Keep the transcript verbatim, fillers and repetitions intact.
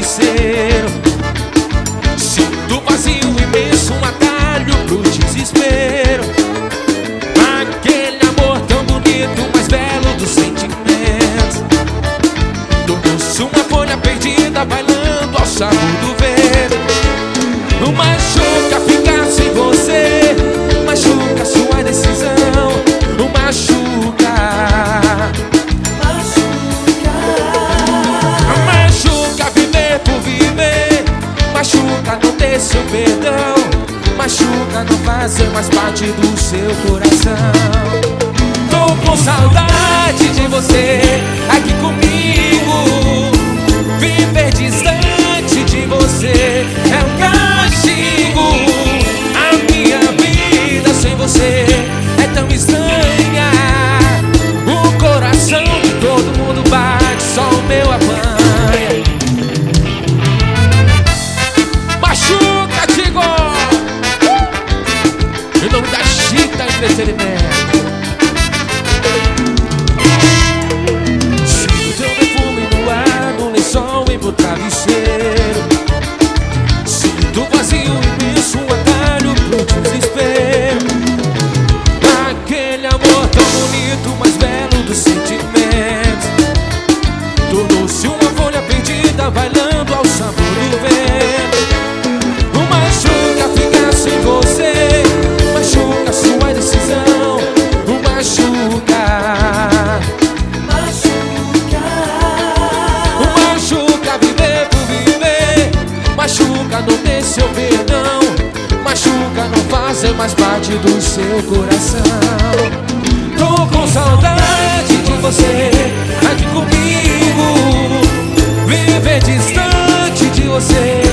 travesseiro. Sinto vazio imenso, um atalho pro desespero. Aquele amor tão bonito, mais belo dos sentimentos. Tornou-se uma folha perdida, bailando ao sabor do vento. Machuca ficar sem você, machuca sua decisão. Machuca, machuca, machuca viver por viver. Machuca não ter seu perdão. Machuca não fazer mais parte do seu coração. Tô com saudade de você aqui comigo. Viver distante de você é um castigo. A minha vida sem você é tão estranha. O coração de todo mundo bate, só o meu apanha. Machuca, Tigo! Em nome da Chita Entretenimento. Sinto teu perfume no ar, no lençol e no travesseiro. Sinto vazio imenso, um atalho pro desespero. Aquele amor tão bonito, mais belo dos sentimentos. Tornou-se uma folha perdida, bailando ao sabor do vento. Machuca ficar sem você, machuca sua decisão. Machuca, machuca, machuca viver por viver. Machuca não ter seu perdão. Machuca não fazer mais parte do seu coração. Tô com saudade de você aqui comigo. Viver distante de você